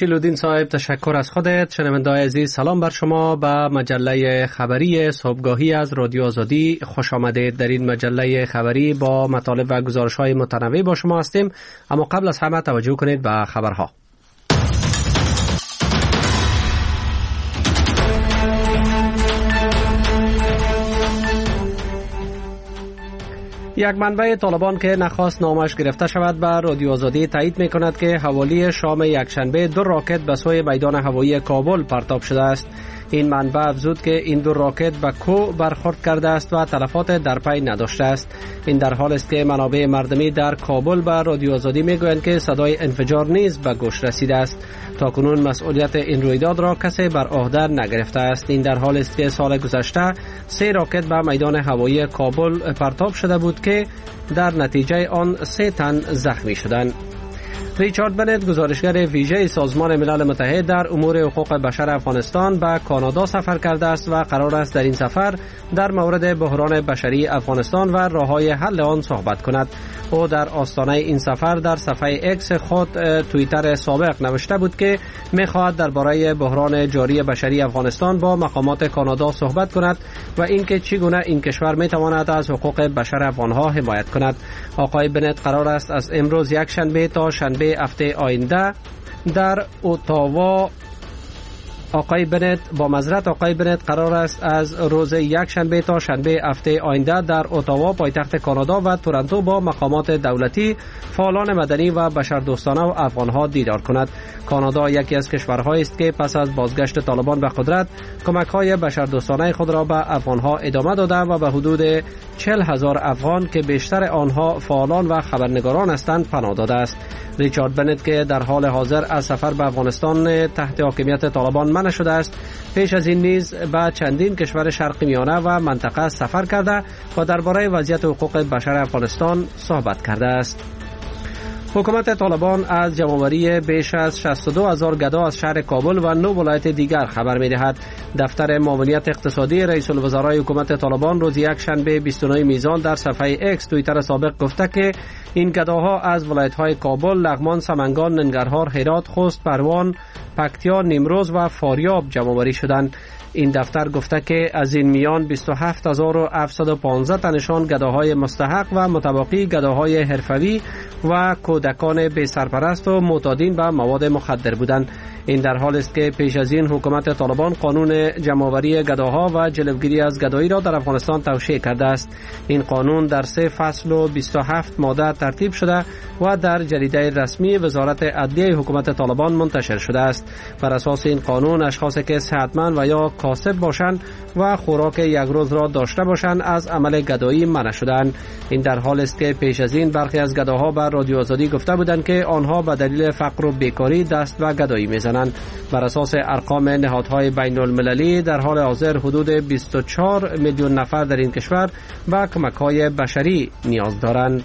جمیل صاحب تشکر از خودت. شنونده‌های عزیز سلام بر شما. به مجله خبری صبحگاهی از رادیو آزادی خوش آمدید. در این مجله خبری با مطالب و گزارش‌های متنوع با شما هستیم، اما قبل از همه توجه کنید به خبرها. یک منبع طالبان که نخواست نامش گرفته شود به رادیو آزادی تایید می‌کند که حوالی شام یکشنبه 2 راکت به سوی میدان هوایی کابل پرتاب شده است. این منبع افزود که این 2 راکت به کوه برخورد کرده است و تلفات در پی نداشته است. این در حال است که منابع مردمی در کابل به رادیو آزادی میگویند که صدای انفجار نیز به گوش رسیده است. تاکنون مسئولیت این رویداد را کسی بر عهده نگرفته است. این در حال است که سال گذشته 3 راکت به میدان هوایی کابل پرتاب شده بود که در نتیجه آن 3 تن زخمی شدند. ریچارد بنت، گزارشگر ویژه سازمان ملل متحد در امور حقوق بشر افغانستان، به کانادا سفر کرده است و قرار است در این سفر در مورد بحران بشری افغانستان و راه‌های حل آن صحبت کند. او در آستانه این سفر در صفحه اکس خود توییتر سابق نوشته بود که می‌خواهد درباره بحران جاری بشری افغانستان با مقامات کانادا صحبت کند و اینکه چگونه این کشور می‌تواند از حقوق بشر افغان‌ها حمایت کند. آقای بنت قرار است از امروز یک شنبه تا شنبه هفته آینده در اتاوا آقای بنت قرار است از روز یک شنبه تا شنبه هفته آینده در اتاوا پایتخت کانادا و تورنتو با مقامات دولتی، فعالان مدنی و بشردوستانه و افغانها دیدار کند. کانادا یکی از کشورهایی است که پس از بازگشت طالبان به قدرت کمک‌های بشردوستانه خود را به افغانها ادامه داده و به حدود 40,000 افغان که بیشتر آنها فعالان و خبرنگاران هستند پناه داده است. ریچارد بنت که در حال حاضر از سفر به افغانستان تحت حاکمیت طالبان منع شده است، پیش از این نیز به چندین کشور شرق میانه و منطقه سفر کرده و درباره وضعیت حقوق بشر افغانستان صحبت کرده است. حکومت طالبان از جمع‌آوری بیش از 62,000 گدا از شهر کابل و 9 ولایت دیگر خبر می‌دهد. دفتر معاونیت اقتصادی رئیس الوزرای حکومت طالبان روز یک شنبه 29 میزان در صفحه اکس توییتر سابق گفته که این گداها از ولایت‌های کابل، لغمان، سمنگان، ننگرهار، هرات، خوست، پروان، پکتیا، نیمروز و فاریاب جمع‌آوری شدند. این دفتر گفته که از این میان 27,715 تنشان گداهای مستحق و متباقی گداهای حرفوی و کودکان بی سرپرست و معتادین به مواد مخدر بودند. این در حال است که پیش از این حکومت طالبان قانون جمع‌آوری گداها و جلوگیری از گدایی را در افغانستان توشیح کرده است. این قانون در 3 فصل و 27 ماده ترتیب شده و در جریده رسمی وزارت عدلیه حکومت طالبان منتشر شده است. بر اساس این قانون اشخاصی که صحتمند و یا کاسب باشند و خوراک یک روز را داشته باشند از عمل گدایی منع شدند. این در حال است که پیش از این برخی از گداها بر رادیو آزادی گفته بودند که آنها به دلیل فقر و بیکاری دست به گدایی میزنند. بر اساس ارقام نهادهای بین المللی در حال حاضر حدود 24 میلیون نفر در این کشور به کمک‌های بشری نیاز دارند.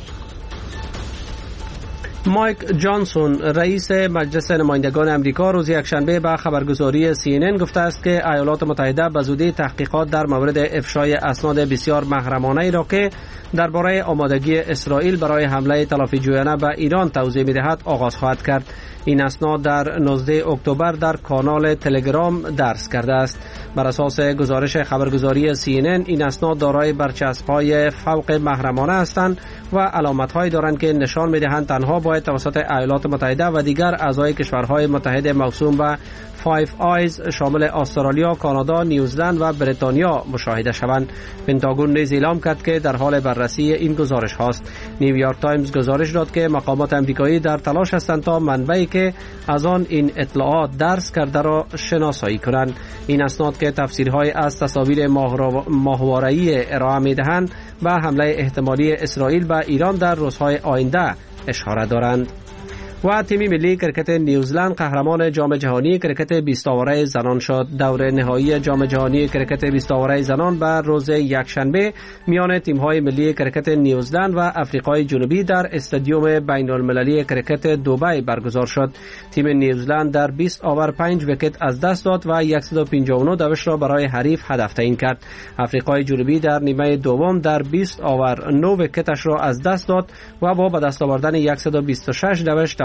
مایک جانسون، رئیس مجلس نمایندگان امریکا، روز یکشنبه به خبرگزاری CNN گفته است که ایالات متحده به زودی تحقیقات در مورد افشای اسناد بسیار محرمانه را که درباره آمادگی اسرائیل برای حمله تلافی جویانه به ایران توضیح می‌دهد آغاز خواهد کرد. این اسناد در 19 اکتبر در کانال تلگرام درج کرده است. بر اساس گزارش خبرگزاری CNN این اسناد دارای برچسب‌های فوق محرمانه هستند و علامت‌هایی دارند که نشان می‌دهند تنها باید توسط ایالات متحده و دیگر اعضای کشورهای متحد موسوم به فایو آیز شامل استرالیا، کانادا، نیوزلند و بریتانیا مشاهده شوند. پنتاگون نیز اعلام کرد که در حال بررسی این گزارش هاست. نیویورک تایمز گزارش داد که مقامات آمریکایی در تلاش هستند تا منبعی که از آن این اطلاعات درس کرده را شناسایی کنند. این اسناد که تفسیرهای از تصاویر ماهواره‌ای ارائه می‌دهند به حمله احتمالی اسرائیل به ایران در روزهای آینده اشاره دارند. و تیم ملی کرکت نیوزلند قهرمان جام جهانی کرکت 20 آوره زنان شد. دور نهایی جام جهانی کرکت 20 آوره زنان بر روز یکشنبه میان تیم‌های ملی کرکت نیوزلند و آفریقای جنوبی در استادیوم بین‌المللی کرکت دبی برگزار شد. تیم نیوزلند در 20 آور 5 ویکت از دست داد و 159 دوش را برای حریف هدف تعیین کرد. آفریقای جنوبی در نیمه دوم در 20 آور 9 ویکتش را از دست داد و با به دست آوردن 126 دوش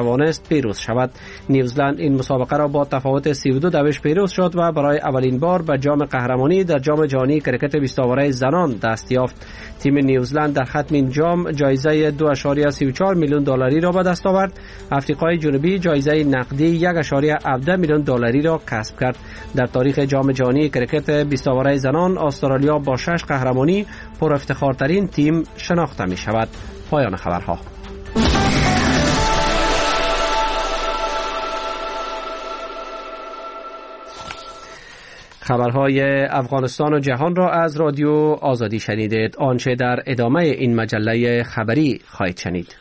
توانست پیروز شود. نیوزلند این مسابقه را با تفاوت 32 پیروز شد و برای اولین بار به جام قهرمانی در جام جهانی کرکت 20 اوره زنان دست یافت. تیم نیوزلند در ختم این جام جایزه 2.34 میلیون دلاری را به دست آورد. آفریقای جنوبی جایزه نقدی 1.17 میلیون دلاری را کسب کرد. در تاریخ جام جهانی کرکت 20 اوره زنان استرالیا با 6 قهرمانی پر افتخارترین تیم شناخته می شود. پایان خبرها. خبرهای افغانستان و جهان را از رادیو آزادی شنیدید. آنچه در ادامه این مجله خبری خواهید شنید.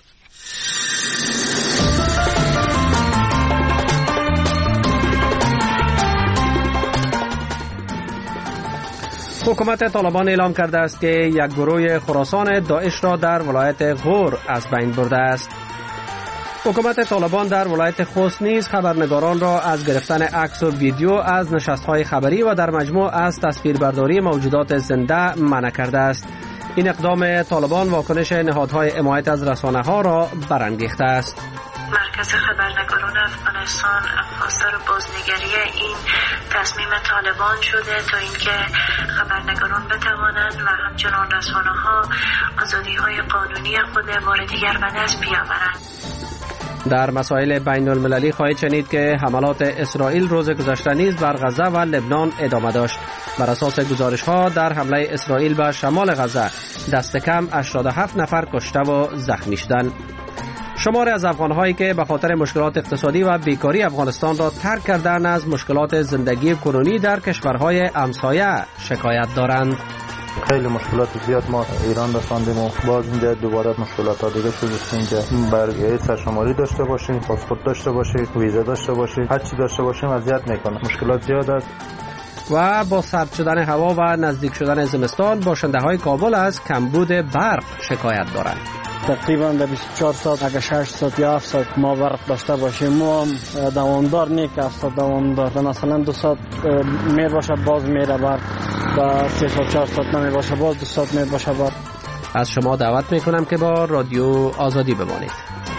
حکومت طالبان اعلام کرده است که یک گروه خراسان داعش را در ولایت غور از بین برده است. حکومت طالبان در ولایت خوست نیز خبرنگاران را از گرفتن عکس و ویدیو از نشست‌های خبری و در مجموع از تصویربرداری موجودات زنده منع کرده است. این اقدام طالبان واکنش نهادهای حمایت از رسانه‌ها را برانگیخته است. مرکز خبرنگاران افغانستان خواستار بازنگری این تصمیم طالبان شده تا اینکه خبرنگاران بتوانند و همچنان رسانه‌ها آزادی‌های قانونی خود بار دیگر به دست بیاورند. در مسائل بین المللی خواهید شنید که حملات اسرائیل روز گذشته نیز بر غزه و لبنان ادامه داشت. بر اساس گزارش‌ها در حمله اسرائیل به شمال غزه دست کم 87 نفر کشته و زخمی شدند. شماری از افغان‌هایی که به خاطر مشکلات اقتصادی و بیکاری افغانستان را ترک کردند از مشکلات زندگی کنونی در کشورهای همسایه شکایت دارند. خیلی مشکلات زیاد ما ایران رساندیم و باز اینجا دوباره مشکلات ها دیگه شده است. اینجا برگه سرشماری داشته باشید، پاسپورت داشته باشید، ویزا داشته باشید، هر چی داشته باشیم اذیت میکنه. مشکلات زیاد است. و با سرد شدن هوا و نزدیک شدن زمستان باشنده‌های کابل از کمبود برق شکایت دارند. تقریبا در 24 ساعت اگر 6 ساعت یا 7 ساعت ما برق داشته باشیم ما دوامدار نیست که 7 ساعت دوامدار، مثلا 2 ساعت می باشه باز میره برق و 3 ساعت 4 ساعت نمی باشه باز 2 ساعت می باشه برق. از شما دعوت میکنم که با رادیو آزادی بمانید.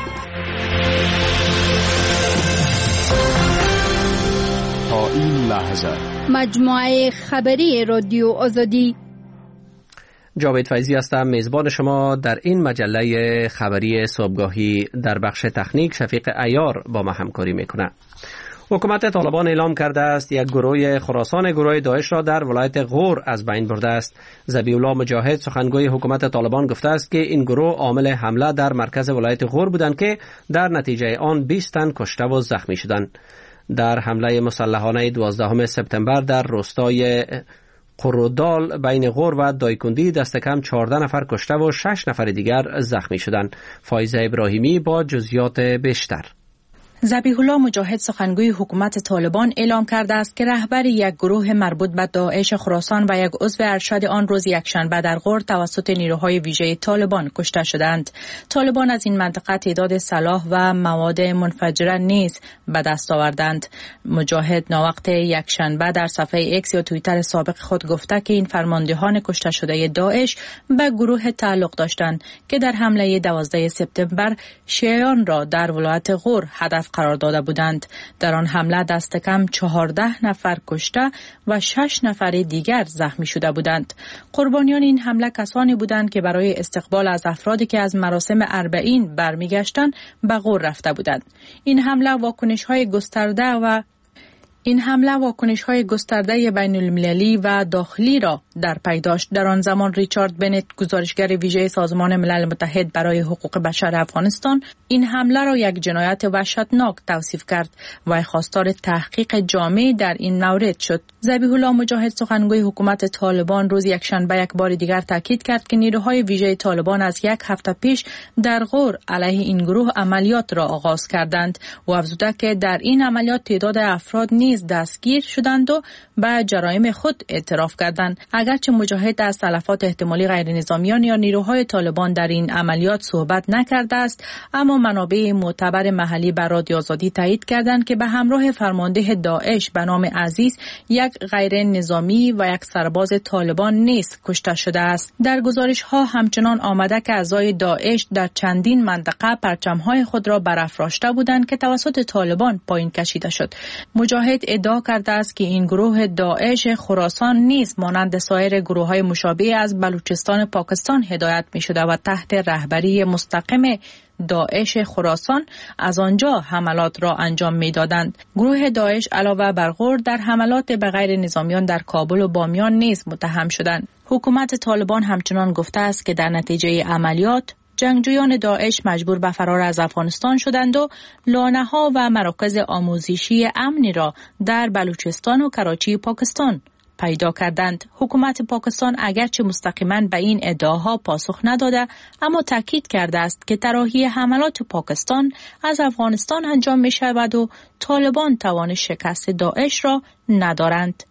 تا این لحظه مجموعه خبری رادیو آزادی. جاوید فیضی هستم، میزبان شما در این مجله خبری صبحگاهی. در بخش تکنیک شفیق عیار با ما همکاری میکنه. حکومت طالبان اعلام کرده است یک گروه خراسان گروه داعش را در ولایت غور از بین برده است. ذبیح الله مجاهد سخنگوی حکومت طالبان گفته است که این گروه عامل حمله در مرکز ولایت غور بودند که در نتیجه آن 20 تن کشته و زخمی شدند. در حمله مسلحانه 12 سپتامبر در روستای قرودال بین غور و دایکندی دست کم 14 نفر کشته و 6 نفر دیگر زخمی شدند. فایزه ابراهیمی با جزئیات بیشتر. ذبیح الله مجاهد سخنگوی حکومت طالبان اعلام کرده است که رهبر یک گروه مربوط به داعش خراسان و یک عضو ارشد آن روز یکشنبه در غور توسط نیروهای ویژه طالبان کشته شدند. طالبان از این منطقه تعداد سلاح و مواد منفجره نیز به دست آوردند. مجاهد ناوقت یکشنبه در صفحه ایکس یا توییتر سابق خود گفته که این فرماندهان کشته شده داعش به گروه تعلق داشتند که در حمله 12 سپتامبر شیعیان را در ولایت غور هدف قرار داده بودند. در آن حمله دست کم 14 نفر کشته و 6 نفر دیگر زخمی شده بودند. قربانیان این حمله کسانی بودند که برای استقبال از افرادی که از مراسم اربعین برمیگشتند به غور رفته بودند. این حمله واکنش های گسترده بین المللی و داخلی را در پی داشت. در آن زمان ریچارد بنت گزارشگر ویژه سازمان ملل متحد برای حقوق بشر افغانستان این حمله را یک جنایت وحشتناک توصیف کرد و خواستار تحقیق جامع در این مورد شد. ذبیح الله مجاهد سخنگوی حکومت طالبان روز یکشنبه یک بار دیگر تاکید کرد که نیروهای ویژه طالبان از یک هفته پیش در غور علیه این گروه عملیات را آغاز کردند و افزوده که در این عملیات تعداد افراد نیز دستگیر شدند و به جرایم خود اعتراف کردند. اگرچه مجاهد از تلفات احتمالی غیر نظامیان یا نیروهای طالبان در این عملیات صحبت نکرده است، اما منابع معتبر محلی به رادیو آزادی تایید کردند که به همراه فرمانده داعش به نام عزیز یک غیر نظامی و یک سرباز طالبان نیز کشته شده است. در گزارش ها همچنان آمده که اعضای داعش در چندین منطقه پرچم‌های خود را برافراشته بودند که توسط طالبان پایین کشیده شد. مجاهد ادعا کرده است که این گروه داعش خراسان نیز مانند سایر گروه‌های مشابه از بلوچستان پاکستان هدایت می‌شده و تحت رهبری مستقیم داعش خراسان از آنجا حملات را انجام می‌دادند. گروه داعش علاوه بر غور در حملات به غیر نظامیان در کابل و بامیان نیز متهم شدند. حکومت طالبان همچنان گفته است که در نتیجه عملیات جنگجویان داعش مجبور به فرار از افغانستان شدند و لانه‌ها و مراکز آموزشی امنی را در بلوچستان و کراچی پاکستان پیدا کردند. حکومت پاکستان اگرچه مستقیما به این ادعاها پاسخ نداده، اما تاکید کرده است که طراحی حملات پاکستان از افغانستان انجام می شود و طالبان توان شکست داعش را ندارند.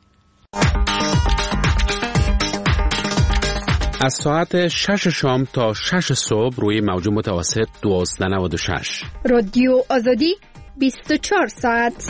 از ساعت 6 شام تا 6 صبح روی موج متوسط 1296 رادیو آزادی 24 ساعت.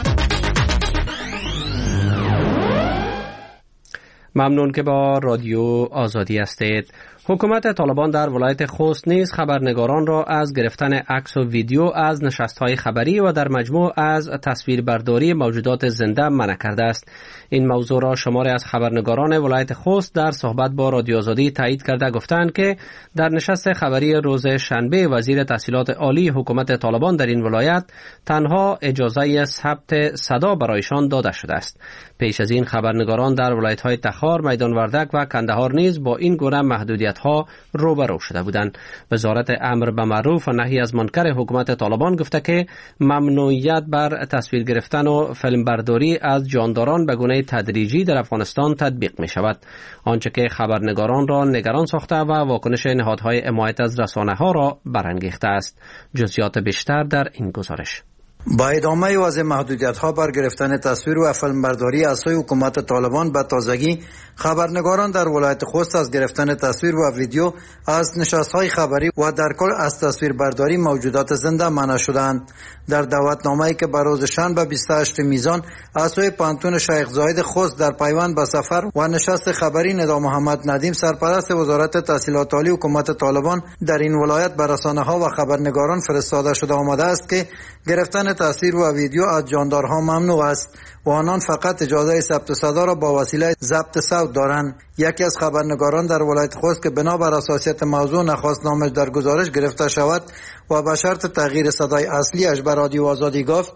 ممنون که با رادیو آزادی هستید. حکومت طالبان در ولایت خوست نیز خبرنگاران را از گرفتن عکس و ویدیو از نشست‌های خبری و در مجموع از تصویربرداری موجودات زنده منع کرده است. این موضوع را شماری از خبرنگاران ولایت خوست در صحبت با رادیو آزادی تایید کرده گفتند که در نشست خبری روز شنبه وزیر تحصیلات عالی حکومت طالبان در این ولایت تنها اجازه ثبت صدا برایشان داده شده است. پیش از این خبرنگاران در ولایت‌های تخار، میدان وردک و کندهار نیز با این گونه محدودیت‌ها روبرو شده بودند. وزارت امر به معروف و نهی از منکر حکومت طالبان گفته که ممنوعیت بر تصویر گرفتن و فیلمبرداری از جانداران به گونه تدریجی در افغانستان تطبیق می شود، آنچه که خبرنگاران را نگران ساخته و واکنش نهادهای حمایت از رسانه‌ها را برانگیخته است. جزئیات بیشتر در این گزارش. با ادامه وضع محدودیت‌ها بر گرفتن تصویر و فیلمبرداری از سوی حکومت طالبان به تازگی خبرنگاران در ولایت خوست از گرفتن تصویر و ویدیو از نشست‌های خبری و در کل از تصویربرداری موجودات زنده منع شدند. در دعوتنامه‌ای که به روز شنبه 28 میزان از سوی پانتون شیخ زاید خوست در پیوند به سفر و نشست خبری ندا محمد ندیم سرپرست وزارت تحصیلات عالی حکومت طالبان در این ولایت به رسانه‌ها و خبرنگاران فرستاده شده آمده است که گرفتن تصویر و ویدیو از جاندارها ممنوع است و آنان فقط اجازه ثبت صدا را با وسیله ضبط صوت دارند. یکی از خبرنگاران در ولایت خوست که بنابر حساسیت موضوع نخواست نامش در گزارش گرفته شود و به شرط تغییر صدای اصلیش به رادیو آزادی گفت: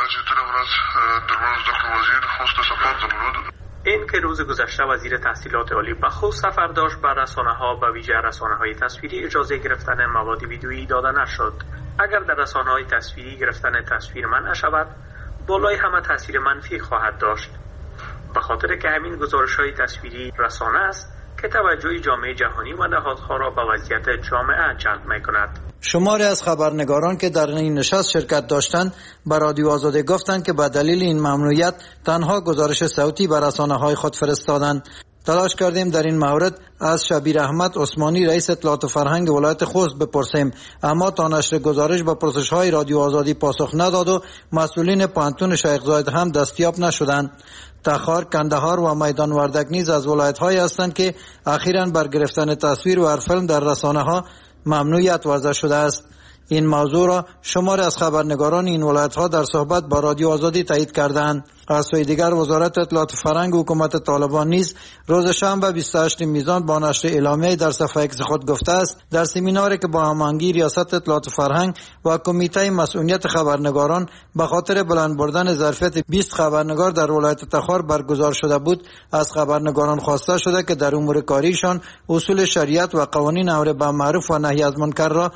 این که روز گذشته وزیر تحصیلات عالی به خوست سفر داشت، بر رسانه‌ها به ویژه رسانه‌های تصویری اجازه گرفتن مواد ویدیویی داده نشد. اگر در رسانه‌های تصویری گرفتن تصویر منع شود، بالای همه تاثیر منفی خواهد داشت، به خاطر که همین گزارش‌های تصویری رسانه است که توجه جامعه جهانی و نهادها را به وضعیت جامعه جلب می‌کند. شماری از خبرنگاران که در این نشست شرکت داشتند به رادیو آزادی گفتند که به دلیل این ممنوعیت تنها گزارش صوتی به رسانه‌های خود فرستادند. تلاش کردیم در این مورد از شبیر احمد عثمانی رئیس اطلاعات و فرهنگ ولایت خوست بپرسیم، اما تا نشر گزارش به پرسش‌های رادیو آزادی پاسخ نداد و مسئولین پانتون شیخ زاید هم دستیاب نشدند. تخار، کندهار و میدان وردک نیز از ولایت‌هایی هستند که اخیراً بر گرفتن تصویر و فیلم در رسانه‌ها ممنوعیت وضع شده است. این موضوع را شماری از خبرنگاران این ولایت‌ها در صحبت با رادیو آزادی تایید کردند. از سوی دیگر وزارت اطلاعات فرهنگ حکومت طالبان نیز روز شنبه 28 میزان با نشر اعلامیه در صفحه ایکس خود گفته است در سمیناری که با هماهنگی ریاست اطلاعات فرهنگ و کمیته مسئولیت خبرنگاران به خاطر بلند بردن ظرفیت 20 خبرنگار در ولایت تخار برگزار شده بود، از خبرنگاران خواسته شده که در امور کاریشان اصول شریعت و قوانین امر به معروف و نهی از منکر را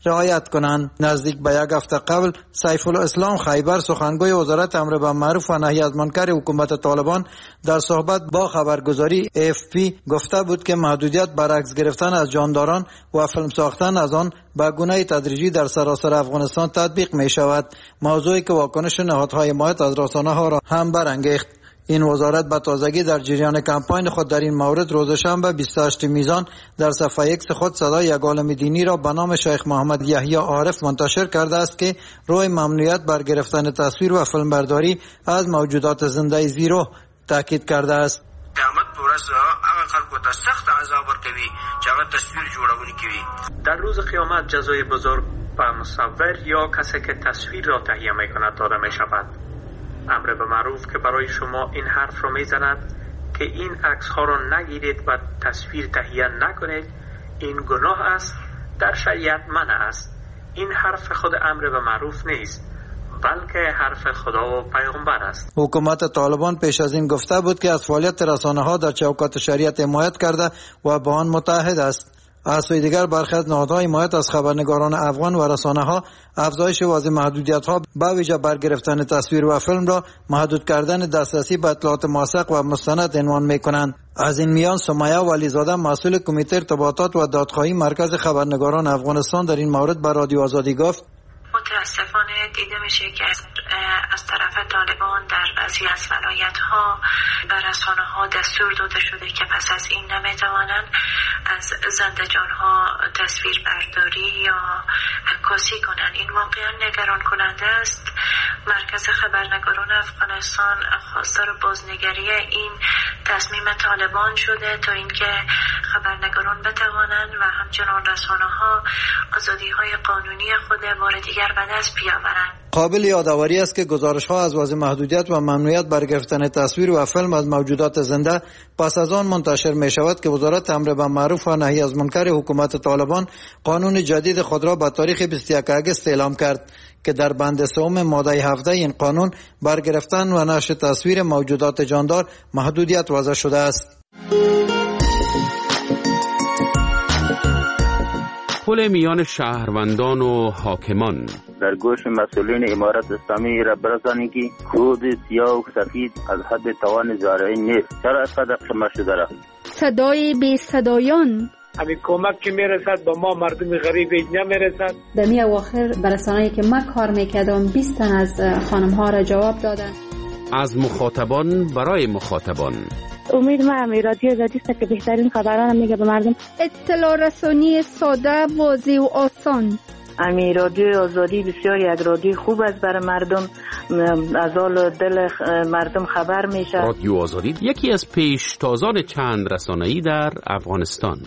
رعایت کنند. نزدیک به یک هفته قبل سیف الاسلام خیبر سخنگوی وزارت امر بالمعروف و نهی از منکر حکومت طالبان در صحبت با خبرگزاری AFP گفته بود که محدودیت بر عکس گرفتن از جانداران و فیلم ساختن از آن به گونه تدریجی در سراسر افغانستان تطبیق می شود، موضوعی که واکنش نهادهای حمایت از رسانه‌ها را هم برانگیخت. این وزارت به تازگی در جریان کمپاین خود در این مورد روز شنبه 28 میزان در صفحه ایکس خود صدای یک عالم دینی را به نام شیخ محمد یحیی عارف منتشر کرده است که روی ممنوعیت بر گرفتن تصویر و فیلمبرداری از موجودات زنده زیرو تاکید کرده است. قیامت پورس هغه خلکو ته سخت عذاب ورکوي چې هغه تصویر جوړونکي کوي. در روز قیامت جزای بزرگ به مصور یا کسی که تصویر را تهیه میکند داده می شود. امر به معروف که برای شما این حرف را میزند که این عکس ها را نگیرید و تصویر تهیه نکنید، این گناه است، در شریعت منع است. این حرف خود امر به معروف نیست، بلکه حرف خدا و پیغمبر است. حکومت طالبان پیش از این گفته بود که از فعالیت رسانه‌ها در چوکات شریعت حمایت کرده و با آن متحد است. از سوی دیگر برخی از نهادهای حمایت از خبرنگاران افغان و رسانه‌ها افزایش واضح محدودیت‌ها به ویژه بر گرفتن تصویر و فیلم را محدود کردن دسترسی به اطلاعات موثق و مستند عنوان می‌کنند. از این میان سمیه ولیزاده مسئول کمیته ارتباطات و دادخواهی مرکز خبرنگاران افغانستان در این مورد به رادیو آزادی گفت: متاسفانه دیده میشه که از طرف طالبان در بعضی از ولایت‌ها و رسانه‌ها دستور داده شده که پس از این نمیتوانند از زنده‌جان‌ها تصویر برداری یا عکاسی کنند. این واقعا نگران کننده است. مرکز خبرنگاران افغانستان خواستار بازنگری این تصمیم طالبان شده تا اینکه خبرنگاران بتوانند و همچنان رسانه‌ها آزادی‌های قانونی خود بار دیگر به دست بیاورند. قابل یادآوری است که گزارش‌ها از وضع محدودیت و ممنوعیت بر گرفتن تصویر و فیلم از موجودات زنده پس از آن منتشر می شود که وزارت امر بالمعروف و نهی از منکر حکومت طالبان قانون جدید خود را به تاریخ 21 اگست اعلام کرد که در بند سوم ماده 17 این قانون بر گرفتن و نشر تصویر موجودات جاندار محدودیت وضع شده است. پل میان شهروندان و حاکمان در گوش مسئولین امارت اسلامی را برسانید که کود سیاه و سفید از حد توان زارعین نیست. چرا صدق شما شده را؟ صدای بی صدایان همین کمک که میرسد با ما مردم غریب نمیرسد. در می اواخر برسانه‌ای که من کار میکردم 20 تن از خانم ها را جواب دادن. از مخاطبان برای مخاطبان. امید ما رادیو آزادی است که بهترین خبران میگه به مردم. اطلاع رسانی ساده، واضح و آسان. رادیو آزادی بسیار یک رادیو خوب است برای مردم، از حال دل مردم خبر میشه. رادیو آزادی یکی از پیشتازان چند رسانه‌ای در افغانستان.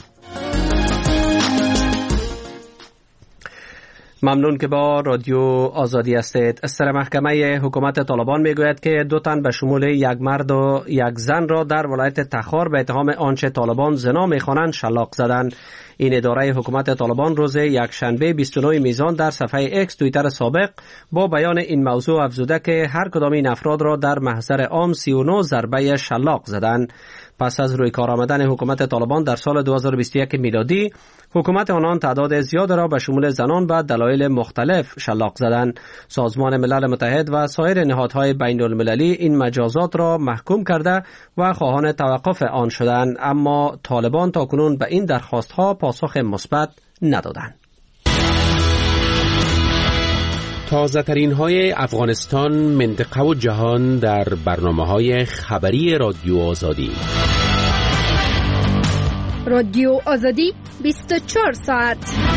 ممنون که با رادیو آزادی هستید. سر محکمه حکومت طالبان میگوید که 2 تن به شمول یک مرد و یک زن را در ولایت تخار به اتهام آنچه طالبان زنا میخوانند شلاق زدند. این اداره حکومت طالبان روز یکشنبه 29 میزان در صفحه ایکس توییتر سابق با بیان این موضوع افزوده که هر کدام این افراد را در محضر عام 39 ضربه شلاق زدند. پس از روی کار آمدن حکومت طالبان در سال 2021 میلادی، حکومت آنان تعداد زیاد را به شمول زنان به دلایل مختلف شلاق زدند. سازمان ملل متحد و سایر نهادهای بین المللی این مجازات را محکوم کرده و خواهان توقف آن شدند، اما طالبان تاکنون به این درخواستها پاسخ مثبت ندادند. تازه ترین های افغانستان، منطقه و جهان در برنامه‌های خبری رادیو آزادی. رادیو آزادی 24 ساعت.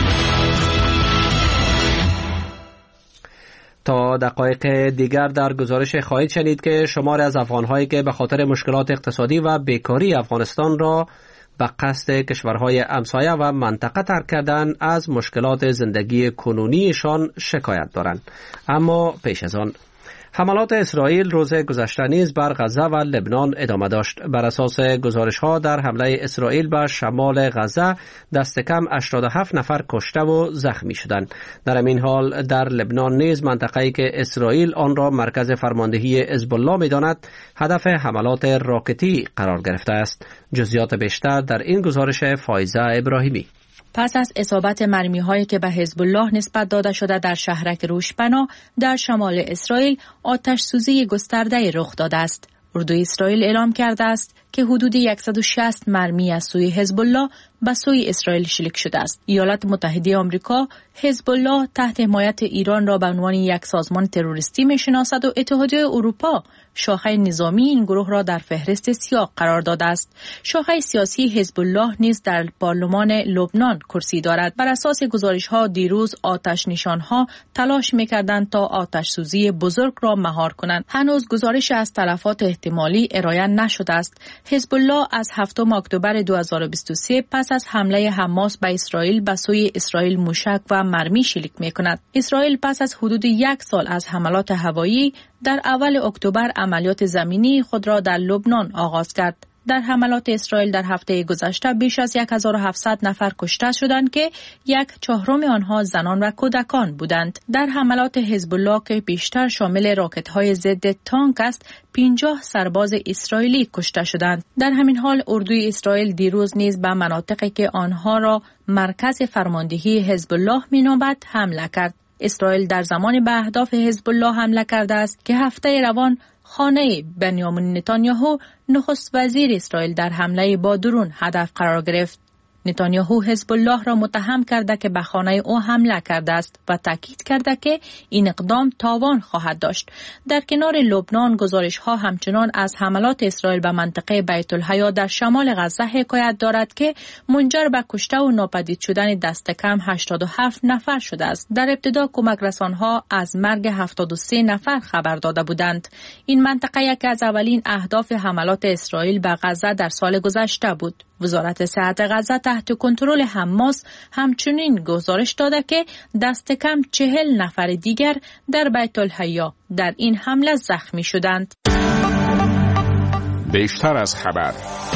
تا دقایق دیگر در گزارش خواهید شنید که شمار از افغان‌هایی که به خاطر مشکلات اقتصادی و بیکاری افغانستان را به قصد کشورهای همسایه و منطقه ترک کردن از مشکلات زندگی کنونیشان شکایت دارند. اما پیش از آن حملات اسرائیل روز گذشته نیز بر غزه و لبنان ادامه داشت. بر اساس گزارش‌ها در حمله اسرائیل به شمال غزه دست کم 87 نفر کشته و زخمی شدند. در این حال در لبنان نیز منطقه‌ای که اسرائیل آن را مرکز فرماندهی حزب الله می‌داند هدف حملات راکتی قرار گرفته است. جزئیات بیشتر در این گزارش فایزه ابراهیمی. پس از اصابت مرمی‌هایی که به حزب الله نسبت داده شده در شهرک روشپنا در شمال اسرائیل، آتش سوزی گسترده رخ داده است. اردوی اسرائیل اعلام کرده است که حدود 160 مرمی از سوی حزب الله به سوی اسرائیل شلیک شده است. ایالات متحده آمریکا حزب الله تحت حمایت ایران را به عنوان یک سازمان تروریستی می‌شناسد و اتحادیه اروپا شاخه نظامی این گروه را در فهرست سیاه قرار داده است. شاخه سیاسی حزب الله نیز در پارلمان لبنان کرسی دارد. بر اساس گزارش‌ها دیروز آتش نشان‌ها تلاش می‌کردند تا آتش سوزی بزرگ را مهار کنند. هنوز گزارش از تلفات احتمالی ارائه نشده است. حزب الله از 7 اکتبر 2023 پس از حمله حماس به اسرائیل به سوی اسرائیل موشک و مرمی شلیک می‌کند. اسرائیل پس از حدود 1 سال از حملات هوایی در اول اکتبر عملیات زمینی خود را در لبنان آغاز کرد. در حملات اسرائیل در هفته گذشته بیش از 1700 نفر کشته شدند که 1/4 آنها زنان و کودکان بودند. در حملات حزب الله که بیشتر شامل راکت‌های ضد تانک است، 50 سرباز اسرائیلی کشته شدند. در همین حال اردوی اسرائیل دیروز نیز به مناطقی که آنها را مرکز فرماندهی حزب الله می‌نامد حمله کرد. اسرائیل در زمان به اهداف حزب الله حمله کرده است که هفته روان خانه بنیامین نتانیاهو نخست وزیر اسرائیل در حمله با درون هدف قرار گرفت. نتانیاهو حزب الله را متهم کرده که به خانه او حمله کرده است و تاکید کرده که این اقدام تاوان خواهد داشت. در کنار لبنان گزارش‌ها همچنان از حملات اسرائیل به منطقه بیت الحیا در شمال غزه حکایت دارد که منجر به کشته و ناپدید شدن دست کم 87 نفر شده است. در ابتدا کمک رسان‌ها از مرگ 73 نفر خبر داده بودند. این منطقه یکی از اولین اهداف حملات اسرائیل به غزه در سال گذشته بود. وزارت صحت غزه تحت کنترل حماس همچنین گزارش داده که دست کم 40 نفر دیگر در بیت الحیا در این حمله زخمی شدند. بیشتر از خبر.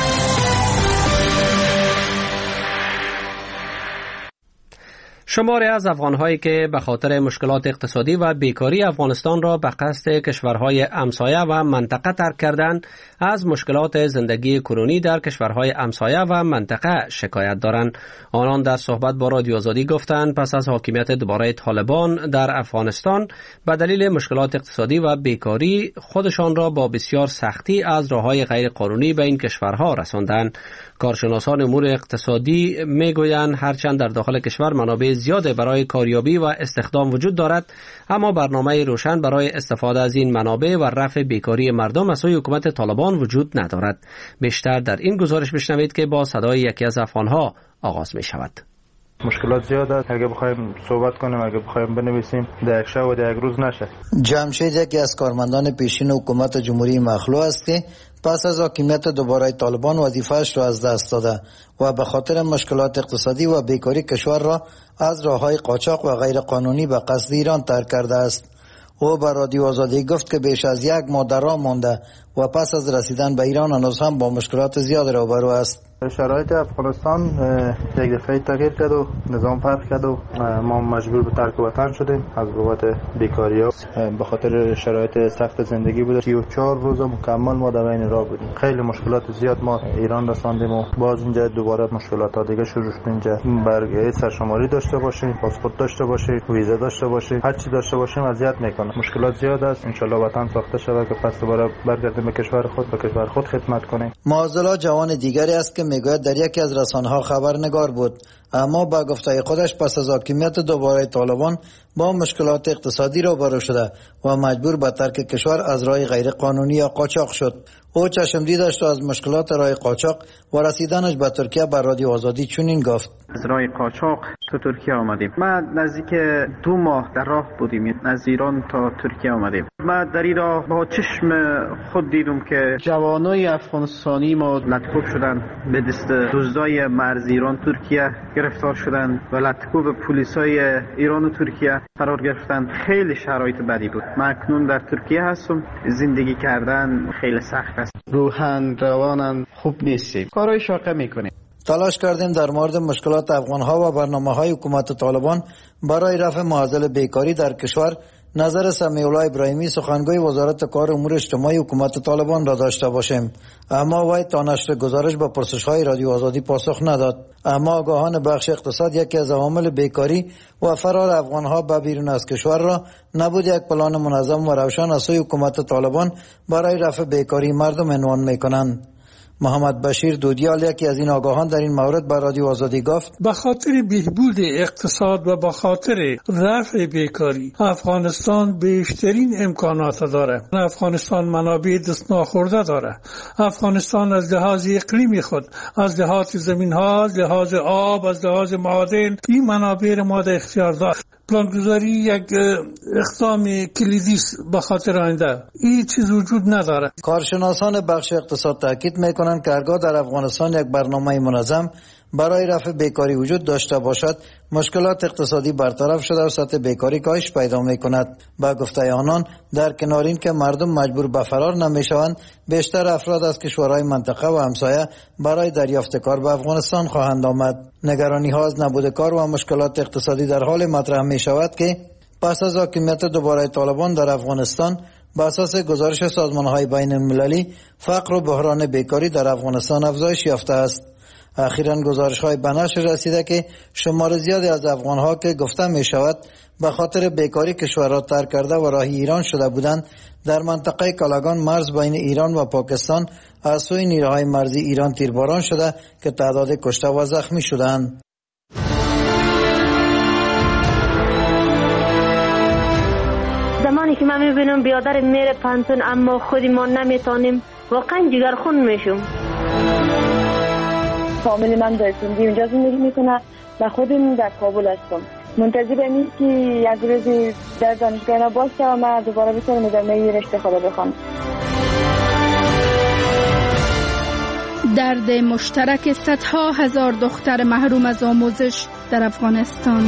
شماری از افغان‌هایی که به خاطر مشکلات اقتصادی و بیکاری افغانستان را به قصد کشورهای همسایه و منطقه ترک کردند، از مشکلات زندگی کنونی در کشورهای همسایه و منطقه شکایت دارند. آنان در صحبت با رادیو آزادی گفتند پس از حاکمیت دوباره طالبان در افغانستان به دلیل مشکلات اقتصادی و بیکاری خودشان را با بسیار سختی از راه‌های غیر قانونی به این کشورها رساندند. کارشناسان امور اقتصادی میگویند هرچند در داخل کشور منابع زیاد برای کاریابی و استخدام وجود دارد، اما برنامه روشن برای استفاده از این منابع و رفع بیکاری مردم از سوی حکومت طالبان وجود ندارد. بیشتر در این گزارش بشنوید که با صدای یکی از افغانها آغاز می شود. مشکلات زیاد است. اگه بخوایم صحبت کنیم، اگه بخوایم بنویسیم، در یک شب و در یک روز نشه. جمشید یکی از کارمندان پیشین حکومت جمهوری مخلوع است که پس از حاکمیت دوباره طالبان وظیفه‌اش را از دست داده و به خاطر مشکلات اقتصادی و بیکاری کشور را از راه‌های قاچاق و غیر قانونی به قصد ایران ترک کرده است. او به رادیو آزادی گفت که بیش از 1 ماه در راه مانده و پس از رسیدن به ایران هنوز هم با مشکلات زیاد روبرو است. شرایط افغانستان یک دفعه تغییر کرد و نظام فرق کرد و ما مجبور به ترک وطن شدیم از بابت بیکاری ها. به خاطر شرایط سخت زندگی بود. 34 روز مکمل ما در بین راه بودیم. خیلی مشکلات زیاد ما ایران رساندیم و باز اینجا دوباره مشکلات ها دیگه شروع شد. اینجا برگه سرشماری داشته باشیم، پاسپورت داشته باشیم، ویزا داشته باشیم، هر چی داشته باشیم اذیت میکنه. مشکلات زیاد است. ان شاء الله وطن ساخته شود که پس دوباره برگردیم به کشور خود، به کشور خود خدمت کنیم. معزلا جوان دیگری است که میگوید در یکی از رسانه‌ها خبرنگار بود، اما با گفته خودش پس از حاکمیت دوباره طالبان با مشکلات اقتصادی روبرو شده و مجبور به ترک کشور از راه غیر قانونی یا قاچاق شد. او چشم دیدش از مشکلات راه قاچاق و رسیدنش به ترکیه بر رادیو آزادی چنین گفت: از راه قاچاق تو ترکیه آمدیم. ما نزدیک 2 ماه در راه بودیم، از ایران تا ترکیه آمدیم. ما در این راه با چشم خود دیدم که جوانای افغانستانی ما لطکوب شدن، به دست دزدای مرز ایران ترکیه گرفتار شدن و لطکوب پلیسای ایران و ترکیه قرار گرفتن. خیلی شرایط بدی بود. من اکنون در ترکیه هستم. زندگی کردن خیلی سخت است. روحاً رواناً خوب نیستیم. کارهای شاقه میکنیم. تلاش کردیم در مورد مشکلات افغان‌ها و برنامه‌های حکومت طالبان برای رفع معضل بیکاری در کشور نظر سمیع الله ابراهیمی سخنگوی وزارت کار امور اجتماعی حکومت طالبان را داشته باشیم، اما وی تا نشر گزارش به پرسش‌های رادیو آزادی پاسخ نداد. اما آگاهان بخش اقتصاد یکی از عوامل بیکاری و فرار افغان‌ها به بیرون از کشور را نبود یک پلان منظم و روشن از سوی حکومت طالبان برای رفع بیکاری مردم عنوان می‌کنند. محمد بشیر دودیال یکی از این آگاهان در این مورد بر رادیو آزادی گفت: به خاطر بهبود اقتصاد و به خاطر رفع بیکاری افغانستان بیشترین امکانات داره. افغانستان منابع دست ناخورده داره. افغانستان از لحاظ اقلیمی خود، از لحاظ زمین ها، از لحاظ آب، از لحاظ معادن این منابع ما در اختیار داره. پلانگذاری یک اقدام کلیدی است به خاطر آینده. این چیز وجود نداره. کارشناسان بخش اقتصاد تاکید میکنند که هرگاه در افغانستان یک برنامه منظم برای رفع بیکاری وجود داشته باشد، مشکلات اقتصادی برطرف شده و سطح بیکاری کاهش پیدا میکند. با گفته آنان در کنار این که مردم مجبور به فرار نمیشوند، بیشتر افراد از کشورهای منطقه و همسایه برای دریافت کار به افغانستان خواهند آمد. نگرانی ها از نبود کار و مشکلات اقتصادی در حال مطرح می شود که پس از حاکمیت دوباره طالبان در افغانستان بر اساس گزارش سازمان‌های بین المللی فقر و بحران بیکاری در افغانستان افزایش یافته است. اخیراً گزارش‌های به نشر رسیده که شمار زیادی از افغان‌ها که گفته می‌شود به خاطر بیکاری کشور را ترک کرده و راهی ایران شده بودند، در منطقه کالاگان مرز بین ایران و پاکستان از سوی نیروهای مرزی ایران تیرباران شده که تعداد کشته و زخمی شدند. زمانی که من می‌بینم بیادر میره پانتون اما خودی ما نمیتونیم، واقعا جگرخون میشم. فامیل من در سندی اونجا زندگی میکنه و خودم در کابل هستم. منتظرم این که یک روزی در دانشگاه باشه و من دوباره بتونم ادامه رشته خود بخونم. درد مشترک صدها هزار دختر محروم از آموزش در افغانستان.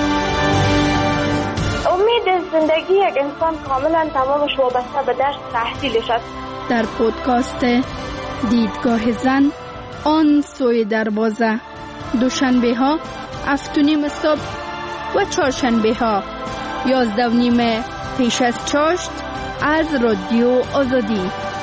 امید زندگی یک انسان کاملا تمامش وابسته به درس تحصیلش است. در پودکاست دیدگاه زن آن سوی دروازه، دوشنبه ها 7:30 صبح و چهارشنبه ها 11:30 پیش از چاشت از رادیو آزادی.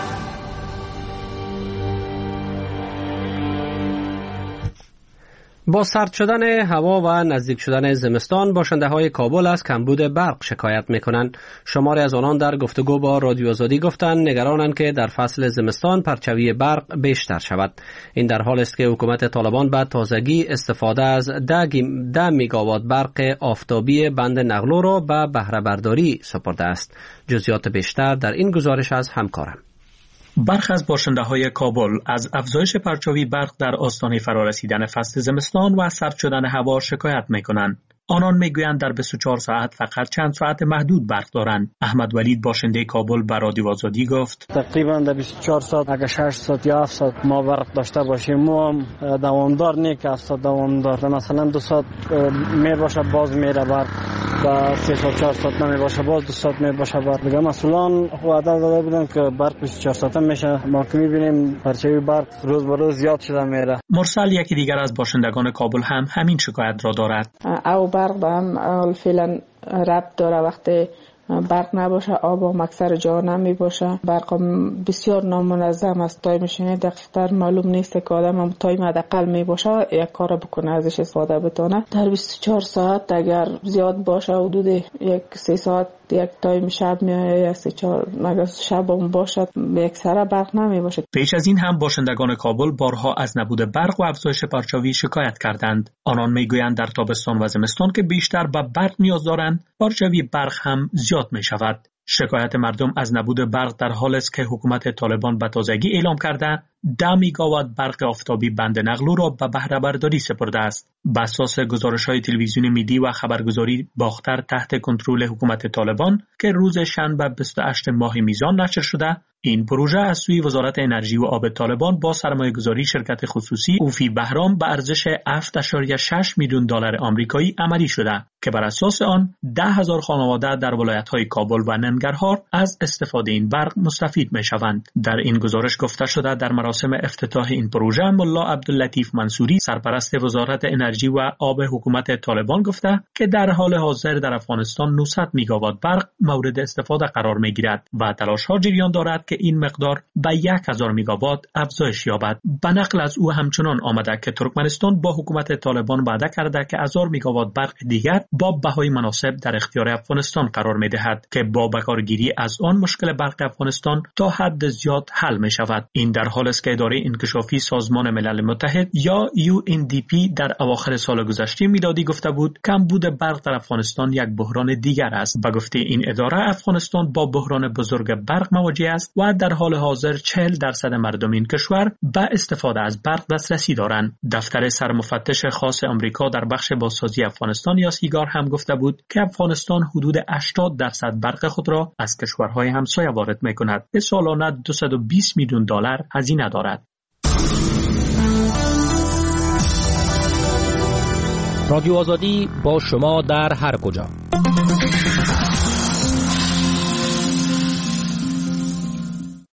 با سرد شدن هوا و نزدیک شدن زمستان باشنده های کابل از کمبود برق شکایت میکنند. شماری از آنان در گفتگو با رادیو آزادی گفتند نگرانند که در فصل زمستان پرچوی برق بیشتر شود. این در حال است که حکومت طالبان به تازگی استفاده از 10 میگاوات برق آفتابی بند نقلو را به بهره برداری سپرده است. جزئیات بیشتر در این گزارش از همکارم. برخی از باشنده‌های کابل از افزایش پرچاوی برق در آستانه فرارسیدن فصل زمستان و سرد شدن هوا شکایت می‌کنند. آنان میگویند در 24 ساعت فقط چند ساعت محدود برق دارند. احمد ولید باشنده کابل به رادیو آزادی گفت تقریبا در 24 ساعت اگر 6 ساعت یا 7 ساعت ما برق داشته باشیم، ما هم دوامدار نیست که 7 ساعت دوامدار، مثلا 2 ساعت می باشه باز میره برق و 3 ساعت 4 ساعت نمی باشه باز 2 ساعت می باشه برق. دیگه مسئولان وعده داده بودن که برق 24 ساعت میشه، ما که میبینیم پرچاوی برق روز به روز زیاد شده میره. مرسل یکی دیگر از باشندگان کابل هم همین شکایت را دارد. برق به هم فعلا ربط داره. وقتی برق نباشه آب هم اکثر جا نمی باشه. برق هم بسیار نامنظم است. تایمش دقیق‌تر معلوم نیست که آدم هم تایم حداقل می باشه یک کار بکنه ازش استفاده بتونه. در 24 ساعت اگر زیاد باشه حدود 1-3 ساعت یک تایم شب میایه، 3-4 اگر شب هم باشد یک سره برق نمی باشه. پیش از این هم باشندگان کابل بارها از نبود برق و افزایش پرچاوی شکایت کردند. آنان میگویند در تابستان و زمستان که بیشتر به برق نیاز دارند، پرچاوی برق هم زیاد می شود. شکایت مردم از نبود برق در حال است که حکومت طالبان به تازگی اعلام کرده 10 میگاوات برق آفتابی بند نقلو را به بهره برداری سپرده است. بر اساس گزارش‌های تلویزیون میدی و خبرگزاری باختر تحت کنترل حکومت طالبان که روز شنبه 28 ماه میزان نشر شده، این پروژه از سوی وزارت انرژی و آب طالبان با سرمایه‌گذاری شرکت خصوصی اوفی بهرام به ارزش 7.6 میلیون دلار آمریکایی عملی شده که بر اساس آن 10,000 خانواده در ولایت‌های کابل و ننگرهار از استفاده این برق مستفید می‌شوند. در این گزارش گفته شده در مراسم افتتاح این پروژه ملا عبداللطیف منصوری سرپرست وزارت انرژی و آب حکومت طالبان گفته که در حال حاضر در افغانستان 900 میگاوات برق مورد استفاده قرار می‌گیرد و تلاش‌ها جریان دارد که این مقدار به 1000 میگاوات افزایش یابد. به نقل از او همچنان آمده که ترکمنستان با حکومت طالبان وعده کرده که 1000 میگاوات برق دیگر با بهای مناسب در اختیار افغانستان قرار می‌دهد که با بکارگیری از آن مشکل برق افغانستان تا حد زیاد حل می‌شود. این در حالی است که اداره انکشافی سازمان ملل متحد یا UNDP در اواخر سال گذشته میلادی گفته بود کمبود برق در افغانستان یک بحران دیگر است. به گفته این اداره افغانستان با بحران بزرگ برق مواجه است و در حال حاضر 40% مردم این کشور به استفاده از برق دسترسی دارند. دفتر سرمفتش خاص آمریکا در بخش بازسازی افغانستان یا سیگار هم گفته بود که افغانستان حدود 80% برق خود را از کشورهای همسایه وارد می‌کند. به سالانه 220 میلیون دلار هزینه دارد. رادیو آزادی با شما در هر کجا.